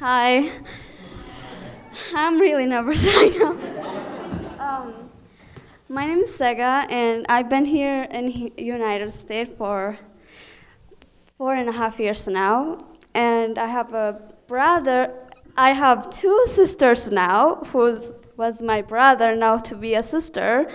Hi. I'm really nervous right now. My name is Sega, and I've been here in United States for 4.5 years now. And I have a brother. I have two sisters now, who was my brother, now to be a sister.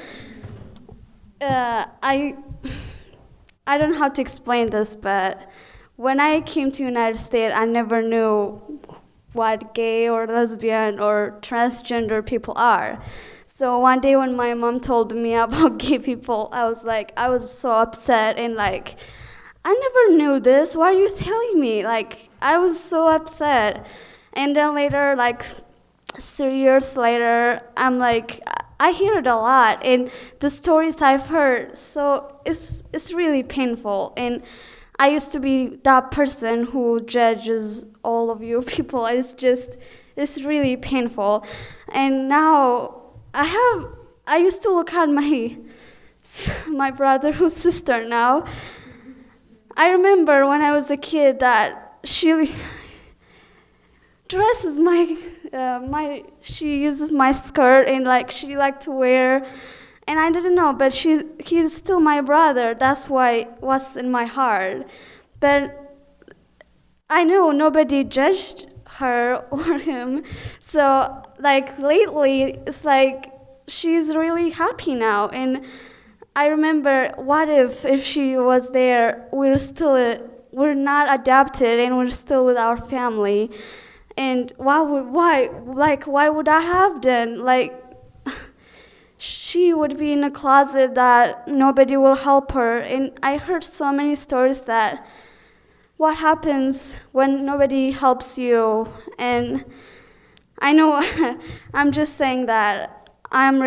I don't know how to explain this, but when I came to United States, I never knew what gay or lesbian or transgender people are. So one day when my mom told me about gay people, I was so upset and I never knew this. Why are you telling me? I was so upset. And then later, 3 years later, I hear it a lot, and the stories I've heard, so it's really painful. And I used to be that person who judges all of you people. It's really painful. And now I used to look at my brother who's sister now. I remember when I was a kid that she dresses she uses my skirt, and she liked to wear, and I didn't know, but he's still my brother. That's what's in my heart. But I know nobody judged her or him. So lately, it's she's really happy now. And I remember, what if she was there, we're not adopted and we're still with our family. And why would I have done? She would be in a closet that nobody will help her. And I heard so many stories that what happens when nobody helps you. And I know I'm just saying that I'm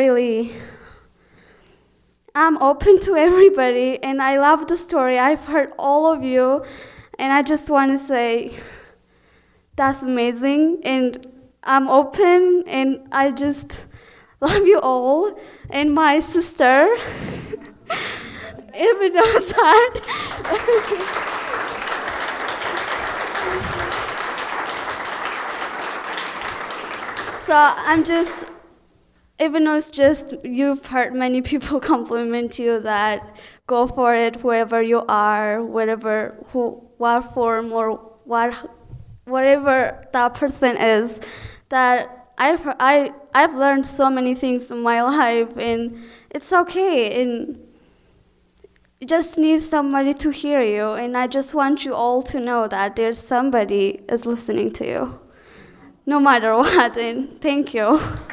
open to everybody, and I love the story. I've heard all of you, and I just want to say that's amazing, and I'm open, and I just love you all. And my sister, even though it's hard. So even though it's just, you've heard many people compliment you that go for it, whoever you are, what form or whatever that person is, that I've learned so many things in my life, and it's okay, and you just need somebody to hear you, and I just want you all to know that there's somebody is listening to you, no matter what, and thank you.